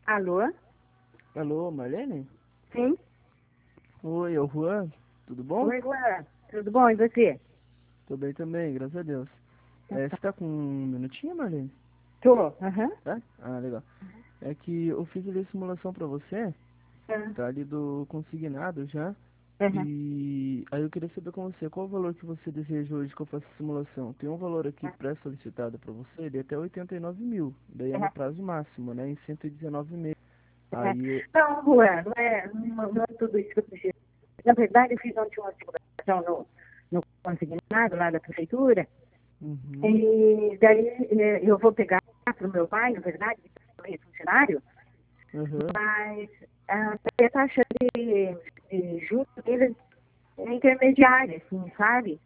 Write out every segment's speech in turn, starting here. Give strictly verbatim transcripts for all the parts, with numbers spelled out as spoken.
Alô? Alô, Marlene? Sim? Oi, é o Juan. Tudo bom? Oi, Luana. Tudo bom? E você? Tô bem também, graças a Deus. Então É, tá. você tá com um minutinho, Marlene? Tô. Aham. Tá? Ah, legal. É que eu fiz ali a simulação pra você, Aham. tá ali do consignado já. Aham. E aí eu queria saber com você, qual o valor que você deseja hoje que eu faça a simulação? Tem um valor aqui pré-solicitado pra você, ele é até oitenta e nove mil. Daí é no Aham. prazo máximo, né? Em cento e dezenove meses. Aham. Aí, Não, Luana, não é, não, não é tudo isso que eu preciso. Na verdade, eu fiz ontem uma simulação no, no consignado lá da prefeitura. uhum. E daí eh, eu vou pegar para o meu pai, na verdade, que também é funcionário, Aham. mas a, a taxa de, de juros deles é intermediária, assim, sabe?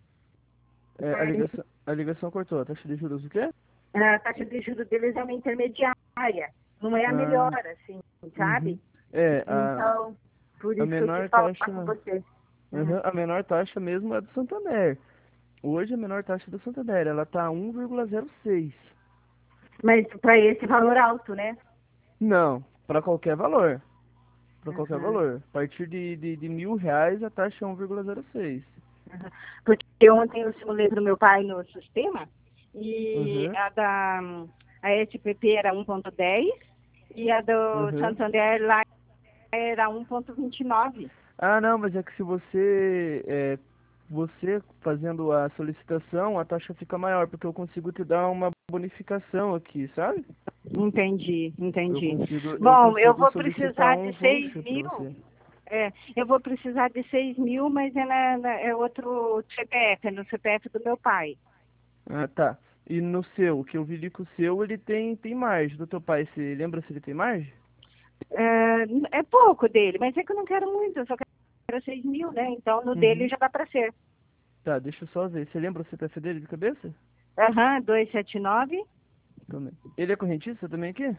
É, a ligação, a ligação cortou. A taxa de juros o quê? A taxa de juros deles é uma intermediária, não é a melhor, Ah, assim, uhum. sabe? É, a, Então, por a isso que eu quis menor falar taxa, com você. Uhum. uhum, a menor taxa mesmo é do Santander. Hoje a menor taxa do Santander, ela tá um vírgula zero seis. Mas para esse valor alto, né? Não, para qualquer valor. Para qualquer Uhum. valor. A partir de, de, de mil reais a taxa é um vírgula zero seis. Uhum. Porque ontem eu simulei para o meu pai no sistema e Uhum, a da a S P P era um ponto dez e a do uhum. Santander lá era um ponto vinte e nove. Ah, não, mas é que se você, é, você fazendo a solicitação, a taxa fica maior, porque eu consigo te dar uma bonificação aqui, sabe? Entendi, Eu entendi. consigo, eu Bom, eu consigo vou solicitar precisar um de seis voucher para mil. você. É, eu vou precisar de seis mil, mas é, na, na- é outro C P F, é no C P F do meu pai. Ah, tá. E no seu, o que eu vi ali com o seu, ele tem, tem margem. Do teu pai, você lembra se ele tem margem? É, é pouco dele, mas é que eu não quero muito, eu só quero seis mil, né? Então no dele Uhum. já dá para ser. Tá, deixa eu só ver. Você lembra o C P F dele de cabeça? Aham, duzentos e setenta e nove. Também. Ele é correntista também aqui?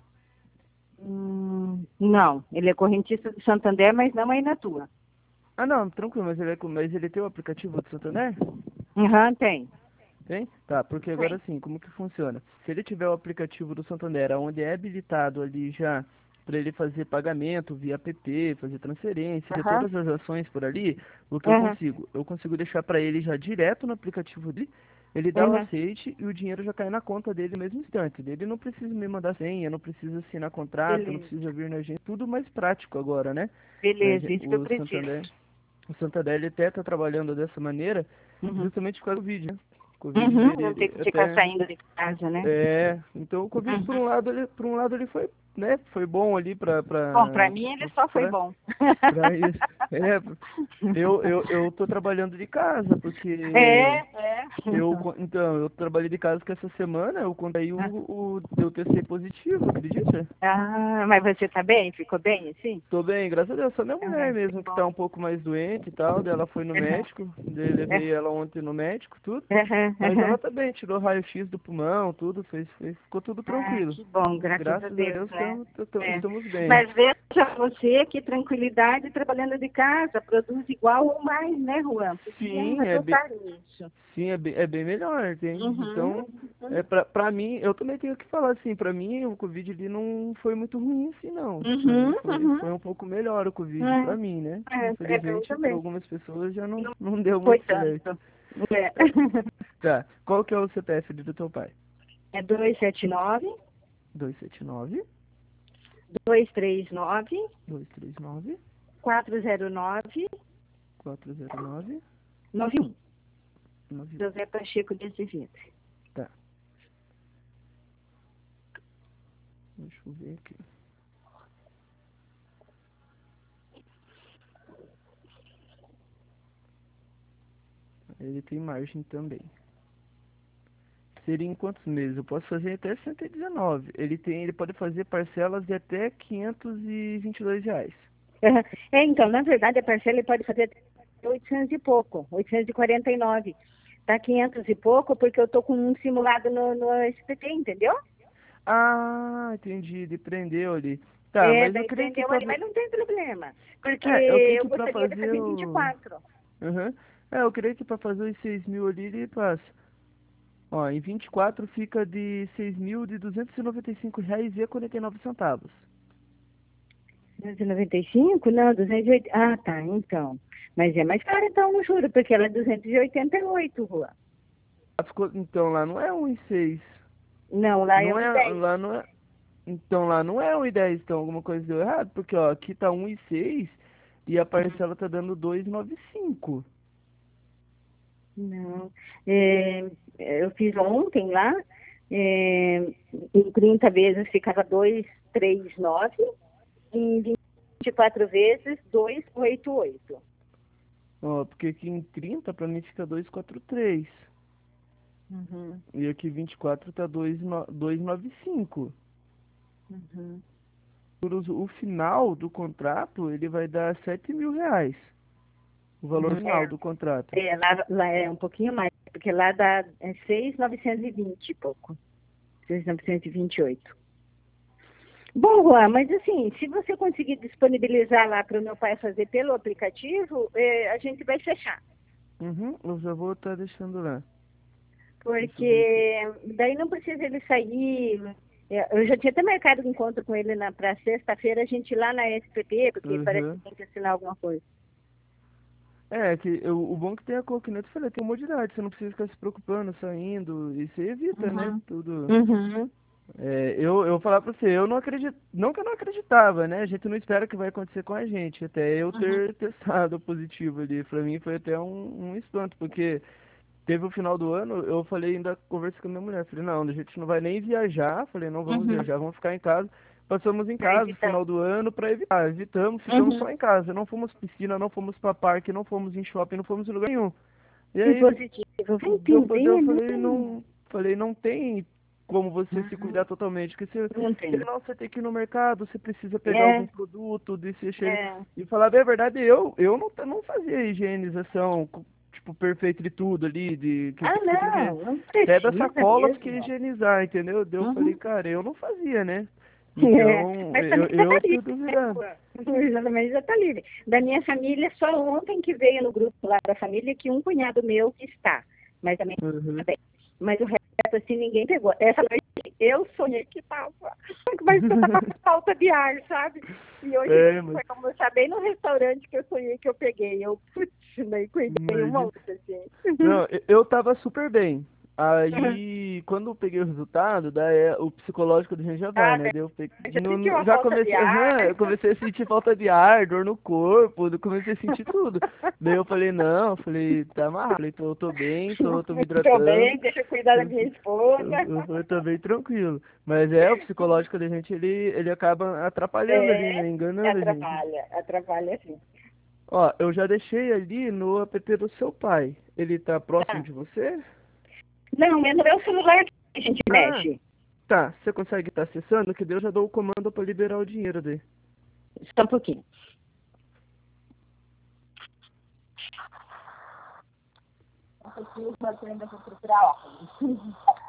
Hum, não, ele é correntista do Santander, mas não aí na tua. Ah, não, tranquilo, mas ele, é, co- mas ele tem o aplicativo do Santander? Aham, tem. Tem? Tá, porque agora Tem. sim, como que funciona? Se ele tiver o aplicativo do Santander, onde é habilitado ali já para ele fazer pagamento via app, fazer transferência, fazer Aham, todas as ações por ali, o que eu aham, consigo? Eu consigo deixar para ele já direto no aplicativo dele, ele dá o aham. aceite e o dinheiro já cai na conta dele no mesmo instante. Ele não precisa me mandar senha, não precisa assinar contrato, não Beleza, precisa vir na agência, tudo mais prático agora, né? A beleza, gen- isso que eu O preciso. Santander, o Santander ele até está trabalhando dessa maneira, Uhum. justamente por causa do Covid, né? O Covid Uhum, dele, não tem ele que ficar até saindo de casa, né? é, então o Covid por Uhum. um lado ele, por um lado ele foi, né, foi bom ali para Bom, para para mim ele só foi bom. para isso. É, eu, eu eu tô trabalhando de casa porque É, é. eu co- então eu trabalhei de casa que essa semana eu contraí o, o eu testei positivo, acredita? Ah, mas você tá bem? Ficou bem assim? Tô bem, graças a Deus. Só minha Ah, mulher que mesmo que bom. tá um pouco mais doente e tal. Daí ela foi no Aham, médico. Daí eu levei ela ontem no médico, tudo. aham, Mas ela aham. tá bem, tirou raio-x do pulmão, tudo, fez, fez, ficou tudo Ah, tranquilo. que bom, graças a Graças a Deus, Deus né? tamo, tamo- É. estamos bem. Mas veja você que tranquilidade trabalhando de casa, produz igual ou mais, né, Juan? Podíamos Sim, é bem, adotar isso. sim, é bem, é bem melhor, tem. Uhum. Então, é pra, pra mim, eu também tenho que falar assim, pra mim o Covid ali não foi muito ruim assim, não. Pra mim Uhum, foi, uhum. foi um pouco melhor o Covid, pra mim, né? É, é, é bom Infelizmente, pra também. algumas pessoas já não, Não não deu foi muito certo. tanto. É. Tá. Tá. Qual que é o C P F do teu pai? É dois sete nove, Dois sete nove, dois três nove, dois três nove, quatro zero nove, quatro zero nove, nove um. nove um. José Pacheco de Azevedo. Tá. Deixa eu ver aqui. Ele tem margem também. Seria em quantos meses? Eu posso fazer até cento e dezenove. Ele tem, ele pode fazer parcelas de até quinhentos e vinte e dois reais. Aham. É, então, na verdade, a parcela ele pode fazer até oitocentos e pouco, oitocentos e quarenta e nove. Tá quinhentos e pouco porque eu tô com um simulado no, no S P T, entendeu? Ah, entendi. Ele prendeu ali. Tá, É, mas eu daí creio que prendeu pra, ali, mas não tem problema, porque é, eu creio eu que pra gostaria de fazer fazer vinte e o, quatro. aham. É, eu creio que pra fazer os seis mil ali ele passa. Ó, em vinte e quatro fica de seis mil de duzentos e noventa e cinco reais e quarenta e nove centavos. duzentos e noventa e cinco? Não, duzentos e oitenta. Ah, tá, então. Mas é mais caro então, eu juro, porque ela é duzentos e oitenta e oito, Rua. Ah, ficou, então lá não é um e seis. Não, lá é Não um e é, dez. lá não é, então lá não é um e dez, então alguma coisa deu errado, porque ó, aqui tá um e seis e a parcela tá dando dois e noventa e cinco. Não. É, eu fiz ontem lá, é, em trinta vezes ficava duzentos e trinta e nove, em vinte e quatro vezes duzentos e oitenta e oito. Ó, porque aqui em trinta pra mim fica dois e quarenta e três. Uhum, E aqui vinte e quatro tá dois e noventa e cinco. uhum. Juros, o final do contrato, ele vai dar sete mil reais. O valor Uhum. final do contrato. É, é, lá, lá é um pouquinho mais, porque lá dá é seis mil novecentos e vinte e pouco, seis mil novecentos e vinte e oito. Bom, Juan, mas assim, se você conseguir disponibilizar lá para o meu pai fazer pelo aplicativo, eh, a gente vai fechar. Uhum, eu já vou estar deixando lá. Deixa eu ver aqui. Porque daí não precisa ele sair. Eh, Eu já tinha até marcado um encontro com ele para sexta-feira, a gente ir lá na S P P, porque parece que Uhum. tem que assinar alguma coisa. É, que eu, o bom que tem a cor, que nem eu te falei, tem comodidade, você não precisa ficar se preocupando, saindo, e você evita, né, Uhum. tudo. Uhum. É, eu, eu vou falar pra você, eu não acredito, não que eu não acreditava, né, a gente não espera que vai acontecer com a gente, até eu Uhum. ter testado positivo ali, pra mim foi até um, um espanto, porque teve o final do ano, eu falei, ainda conversei com a minha mulher, falei, não, a gente não vai nem viajar, falei, não vamos Uhum. viajar, vamos ficar em casa. Passamos em Pra casa no evitar. final do ano pra evitar, evitamos, ficamos Uhum. só em casa, não fomos piscina, não fomos pra parque, não fomos em shopping, não fomos em lugar nenhum. E Que aí, positivo. Vai deu, deu, eu entender, né? falei, não, falei, não tem como você se Uhum. cuidar totalmente, porque você, Não tem. não, você tem que ir no mercado, você precisa pegar algum É, produto, e você chega, é. e falar bem a verdade, eu, eu não, não fazia higienização, co- tipo, perfeita de tudo ali, de, que Ah, você tem que, não, não até das precisa sacolas que mesmo. higienizar, entendeu? Daí eu falei, Uhum. cara, eu não fazia, né? É, Então, mas eu, também já está eu livre, fui né, duvidando. Juan? Também já está livre. Da minha família, só ontem que veio no grupo lá da família que um cunhado meu que está, mas também está Uhum. bem. Mas o resto, assim, ninguém pegou. Essa noite eu sonhei que estava, mas que eu estava com falta de ar, sabe? E hoje É, mas foi almoçar bem no restaurante que eu sonhei que eu peguei. Eu, putz, daí cuidei um imagina. monte, assim. Não, eu eu tava super bem. Aí, quando eu peguei o resultado, daí é- o psicológico da gente já vai, Ah, né? Daí eu pe- já no- sentiu no- a já falta de comecei, ar? aham, eu comecei a sentir falta de ar, dor no corpo, eu comecei a sentir tudo. Daí eu falei, não, eu falei, tá amarrado, falei, tô, tô bem, tô, tô me Estou bem, hidratando, deixa eu cuidar da eu, minha esposa. eu, eu tô bem tranquilo. Mas é, o psicológico da gente, ele, ele acaba atrapalhando ali, É, né? Enganando a gente. atrapalha, atrapalha sim. Ó, eu já deixei ali no app do seu pai. Ele tá próximo Tá. de você? Não, é no meu celular que a gente Ah, mexe. tá, você consegue estar acessando? Que daí eu já dou o comando pra liberar o dinheiro daí. Só um pouquinho. Eu ainda vou procurar óculos.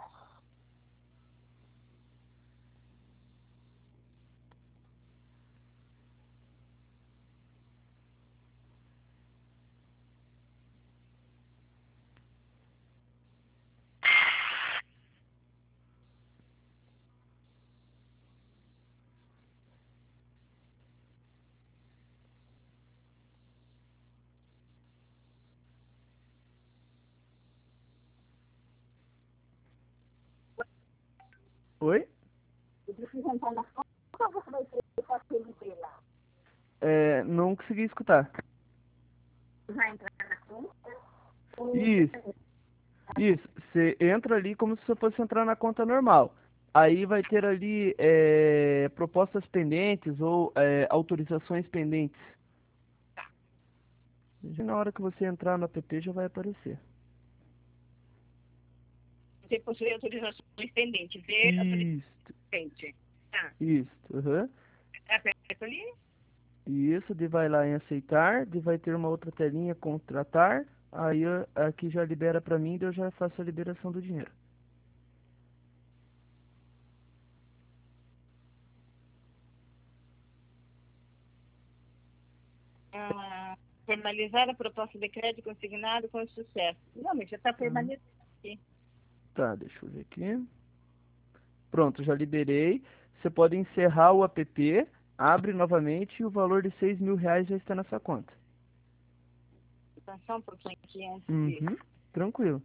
Oi? Eu preciso entrar na conta ou você vai ter com aquele P lá? É, não consegui escutar. Vai entrar na conta? Ou... Isso, isso. Você entra ali como se você fosse entrar na conta normal. Aí vai ter ali é, propostas pendentes ou é, autorizações pendentes. Já na hora que você entrar no app já vai aparecer. Você possui autorizações pendentes. Ver autorizações Isso, pendentes. Tá. isso. Aham. Aperta ali. Isso, de vai lá em aceitar, de vai ter uma outra telinha contratar, aí ó, aqui já libera pra mim, daí eu já faço a liberação do dinheiro. Ah, formalizar a proposta de crédito consignado com sucesso. Não, mas já está Uhum. formalizado aqui. Tá, deixa eu ver aqui. Pronto, já liberei. Você pode encerrar o app, abre novamente e o valor de seis mil reais já está na sua conta. Então, só um pouquinho aqui antes de... Uhum, tranquilo.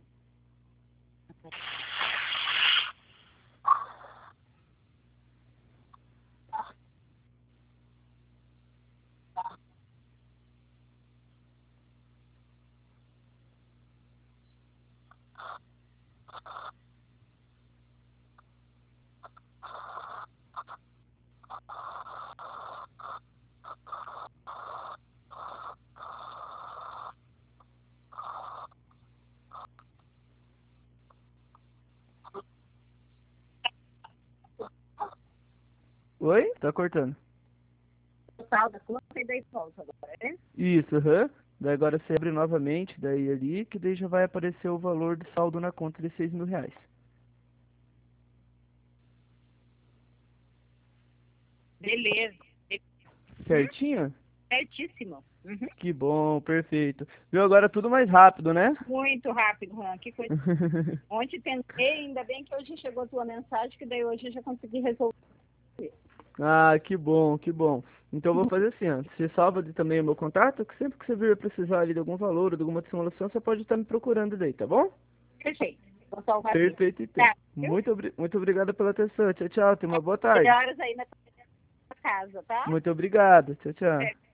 Oi? Tá cortando. Total da conta e daí volta agora, né? Isso, aham. Daí agora você abre novamente, daí ali, que daí já vai aparecer o valor de saldo na conta de seis mil reais. Beleza. Uhum. Certinho? Certíssimo. Uhum. Que bom, perfeito. Viu agora tudo mais rápido, né? Muito rápido, Juan. Que coisa. Ontem tentei, ainda bem que hoje chegou a tua mensagem, que daí hoje eu já consegui resolver. Ah, que bom, que bom. Então eu vou fazer assim, ó. Você salva de- também o meu contato, que sempre que você vir precisar ali de algum valor ou de alguma simulação, você pode estar me procurando daí, tá bom? Perfeito. Vou salvar aqui. Perfeito, então. Tá. Viu? Muito, obri- muito obrigado pela atenção. Tchau, tchau. Tenha uma boa tarde. Melhoras aí na tua casa, tá? Muito obrigado. Tchau, tchau.